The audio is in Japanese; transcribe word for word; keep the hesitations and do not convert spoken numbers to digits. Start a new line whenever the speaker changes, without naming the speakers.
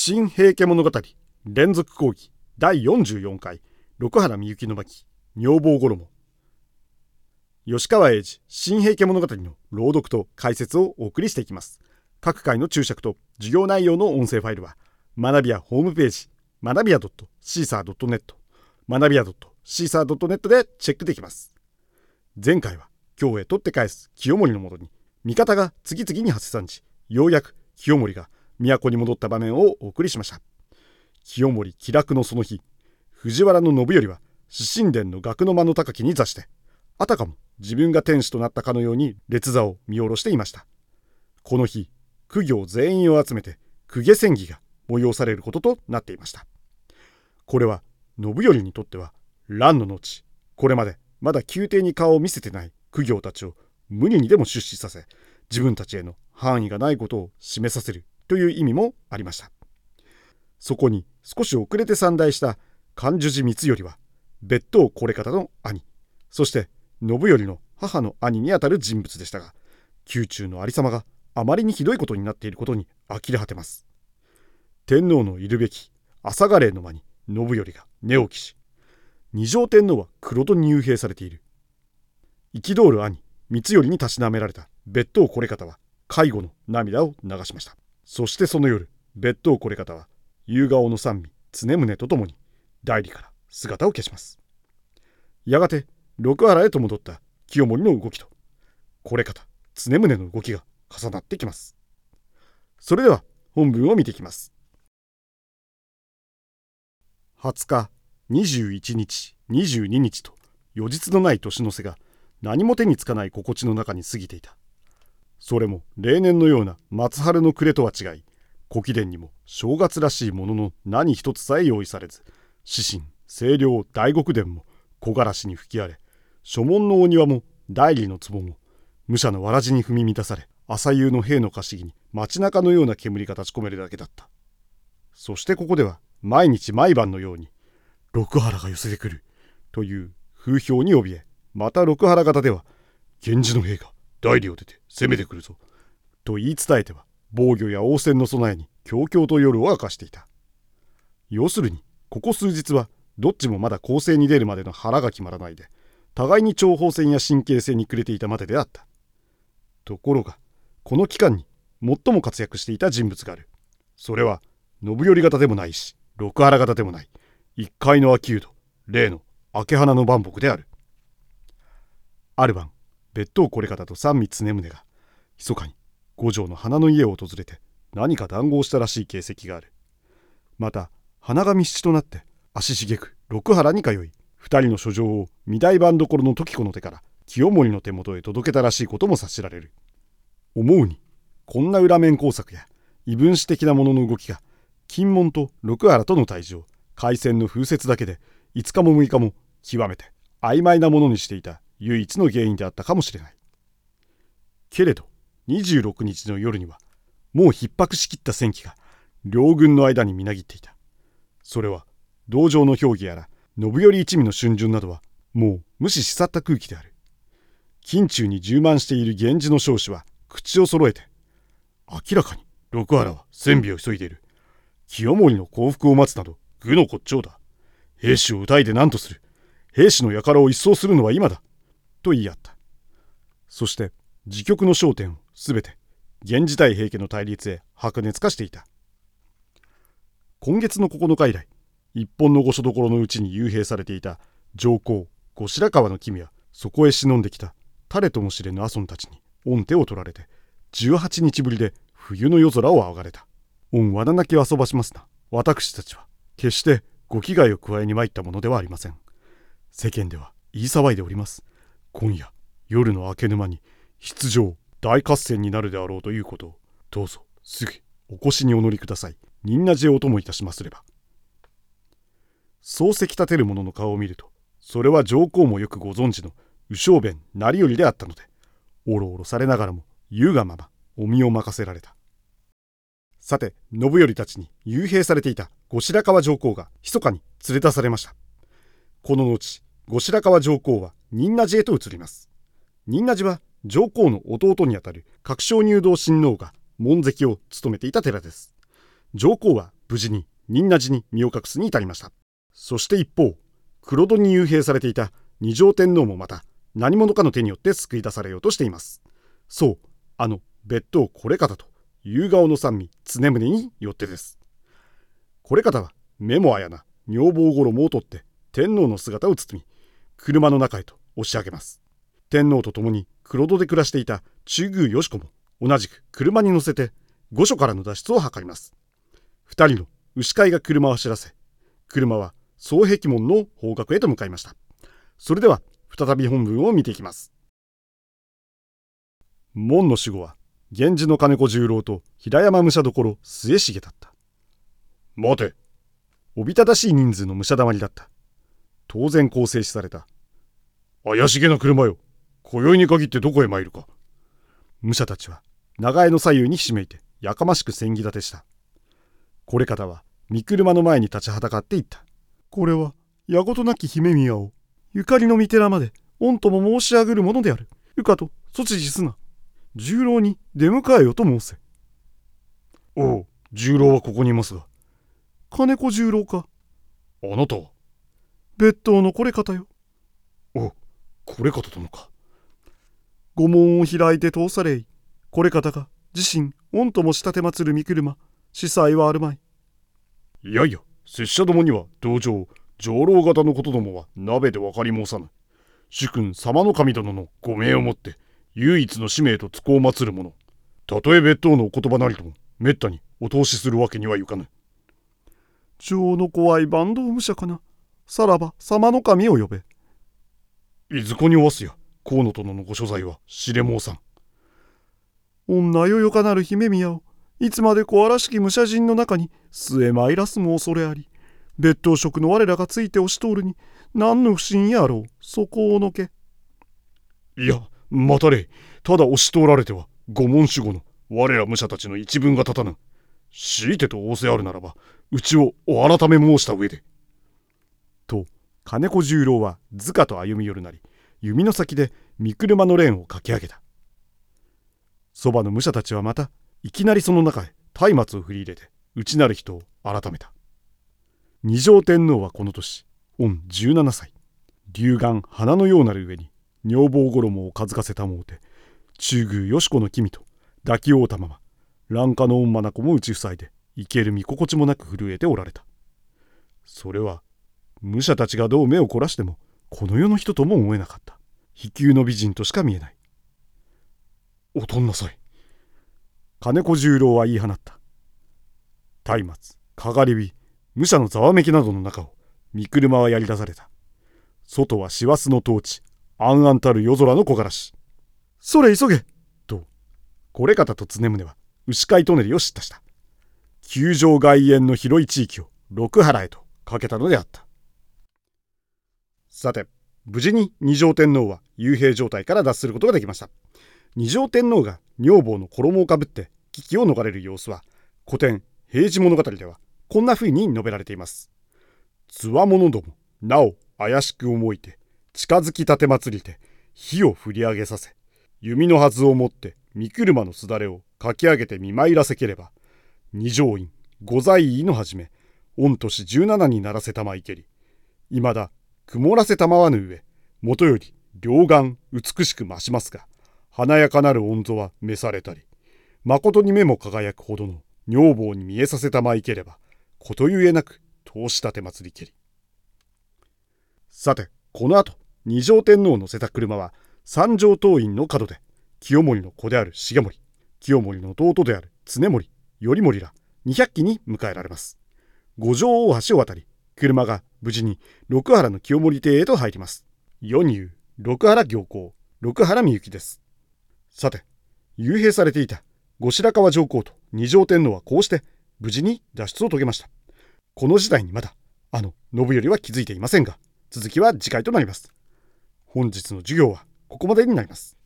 新平家物語連続講義だいよんじゅうよんかい六原みゆきの巻女房衣。吉川英治新平家物語の朗読と解説をお送りしていきます。各回の注釈と授業内容の音声ファイルは学びやホームページ学びや シーサードットネット 学びや シーサードットネット でチェックできます。前回は京へ取って返す清盛のもとに味方が次々に発散し、ようやく清盛が都に戻った場面をお送りしました。清盛気楽のその日、藤原信頼は至神殿の学の間の高きに座して、あたかも自分が天子となったかのように列座を見下ろしていました。この日、公卿全員を集めて公家戦議が催されることとなっていました。これは信頼にとっては乱の後、これまでまだ宮廷に顔を見せてない公卿たちを無理にでも出仕させ、自分たちへの範囲がないことを示させるという意味もありました。そこに少し遅れて参内した漢樹寺光頼は別当惟方の兄、そして信頼の母の兄にあたる人物でしたが、宮中のありさまがあまりにひどいことになっていることに呆れ果てます。天皇のいるべき朝賀礼の間に信頼が寝起きし、二条天皇は黒戸に幽閉されている。憤る兄光頼にたしなめられた別当惟方は介護の涙を流しました。そしてその夜、別当惟方は夕顔の三味常宗とともに内裏から姿を消します。やがて六原へと戻った清盛の動きと惟方常宗の動きが重なってきます。それでは本文を見ていきます。はつか、にじゅういちにち、にじゅうににちと余日のない年の瀬が何も手につかない心地の中に過ぎていた。それも例年のような松春の暮れとは違い、古貴殿にも正月らしいものの何一つさえ用意されず、私神清涼大極殿も木枯らしに吹き荒れ、所門のお庭も大理の壺も武者のわらじに踏み満たされ、朝夕の兵のかしぎに街中のような煙が立ち込めるだけだった。そしてここでは毎日毎晩のように六原が寄せてくるという風評に怯え、また六原方では源氏の兵が大理を出て攻めてくるぞと言い伝えては防御や応戦の備えに強々と夜を明かしていた。要するにここ数日はどっちもまだ攻勢に出るまでの腹が決まらないで、互いに諜報戦や神経戦に暮れていたまでであった。ところがこの期間に最も活躍していた人物がある。それは信頼方でもないし六原方でもない一介の秋人、例の明け花の万木である。ある晩、別当惟方と三味常宗が密かに五条の花の家を訪れて何か談合したらしい形跡がある。また花が密室となって足しげく六原に通い、二人の書状を御台番所の時子の手から清盛の手元へ届けたらしいことも察しられる。思うにこんな裏面工作や異分子的なものの動きが金門と六原との対峙を開戦の風雪だけでいつかもむいかも極めて曖昧なものにしていた唯一の原因であったかもしれない。けれどにじゅうろくにちの夜にはもう逼迫しきった戦機が両軍の間にみなぎっていた。それは道場の評議やら信頼一味の春巡などはもう無視し去った空気である。近中に充満している源氏の将士は口を揃えて、明らかに六原は戦備を急いでいる。清盛の降伏を待つなど愚の骨頂だ。兵士を討たいで何とする。兵士の輩を一掃するのは今だ。と言い合った。そして自局の焦点をすべて源氏対平家の対立へ白熱化していた。今月のここのか以来、一本の御所所のうちに幽閉されていた上皇後白河の君はそこへ忍んできた誰とも知れぬ阿孫たちに御手を取られてじゅうはちにちぶりで冬の夜空をあがれた。御罠なきを遊ばしますな。私たちは決してご危害を加えに参ったものではありません。世間では言い騒いでおります。今夜夜の明け沼に出場大合戦になるであろうということを、どうぞすぐお越しにお乗りください。仁和寺へお供いたしますれば。そうせき立てる者の顔を見ると、それは上皇もよくご存知の右小弁成頼であったので、おろおろされながらも言うがままお身を任せられた。さて信頼たちに幽閉されていた後白河上皇が密かに連れ出されました。この後後白河上皇は仁和寺へと移ります。仁和寺は上皇の弟にあたる覚正入道親王が門跡を務めていた寺です。上皇は無事に仁和寺に身を隠すに至りました。そして一方、黒戸に幽閉されていた二条天皇もまた何者かの手によって救い出されようとしています。そう、あの別当これ方と夕顔の三味常宗によってです。これ方は目もあやな女房衣を取って天皇の姿を包み、車の中へと押し上げます。天皇と共に黒戸で暮らしていた中宮よし子も同じく車に乗せて御所からの脱出を図ります。二人の牛飼いが車を走らせ、車は総壁門の方角へと向かいました。それでは再び本文を見ていきます。門の守護は源氏の金子十郎と平山武者所末重だった。待て。おびただしい人数の武者だまりだった。当然構成視された。怪しげな車よ。今宵に限ってどこへ参るか。武者たちは長江の左右にひしめいてやかましく戦技立てした。これ方は三車の前に立ちはだかっていった。これは矢事なき姫宮をゆかりの御寺まで御とも申し上げるものである。ゆかと卒辞すな。十郎に出迎えよと申せ。おう、十郎はここにいますが。金子十郎か。あなたは別当のこれ方よ。おう、これ方殿か。御門を開いて通されい。これ方が自身御とも仕立て祭る御車、司祭はあるまい。いやいや、拙者どもには同情、上老方のことどもは鍋で分かり申さぬ。主君様の神殿のご命をもって唯一の使命と都合を祀る者、たとえ別当のお言葉なりともめったにお通しするわけにはいかぬ。情の怖い坂東武者かな。さらば様の神を呼べ。いずこにおわすや河野殿のご所在は知れ申さん。女よよかなる姫宮をいつまで小荒しき武者陣の中に据え参らすも恐れあり、別当職の我らがついて押し通るに何の不審やろう。そこをのけ。いや、またれい。ただ押し通られては御門守護の我ら武者たちの一分が立たぬ。強いてと仰せあるならば、うちをお改め申した上で。と金子十郎は図鑑と歩み寄るなり、弓の先で三車のレーンをかき上げた。そばの武者たちはまたいきなりその中へ松明を振り入れて内なる人を改めた。二条天皇はこの年御じゅうななさい。龍眼花のようなる上に女房衣をかずかせたもうて、中宮よし子の君と抱き合うたまま蘭花の御眼も打ち塞いで生ける見心地もなく震えておられた。それは武者たちがどう目を凝らしてもこの世の人とも思えなかった。卑級の美人としか見えない。おとんなさい。金子十郎は言い放った。松明、かがり火、武者のざわめきなどの中を三車はやり出された。外は師走の統治、暗々たる夜空の木枯らし。それ急げとこれ方と常宗は牛飼い舎人を知ったした。球場外苑の広い地域を六原へとかけたのであった。さて、無事に二条天皇は幽閉状態から脱することができました。二条天皇が女房の衣をかぶって危機を逃れる様子は古典平治物語ではこんな風に述べられています。つわものどもなお怪しく思いて近づき立て祭りて火を振り上げさせ、弓のはずを持って三車のすだれをかき上げて見舞いらせければ、二条院御在位のはじめ御年十七にならせたまいけり、いまだ曇らせたまわぬ上、もとより両眼美しく増しますが、華やかなる御像は召されたり、まことに目も輝くほどの女房に見えさせたまいければ、ことゆえなく通し立て祭りけり。さて、この後、二条天皇を乗せた車は三条東院の角で、清盛の子である重盛、清盛の弟である常盛、頼盛らにひゃっきに迎えられます。五条大橋を渡り、車が無事に六原の清盛邸へと入ります。世に言う六原行幸、六原みゆきです。さて、幽閉されていた後白河上皇と二条天皇はこうして無事に脱出を遂げました。この時代にまだあの信頼は気づいていませんが、続きは次回となります。本日の授業はここまでになります。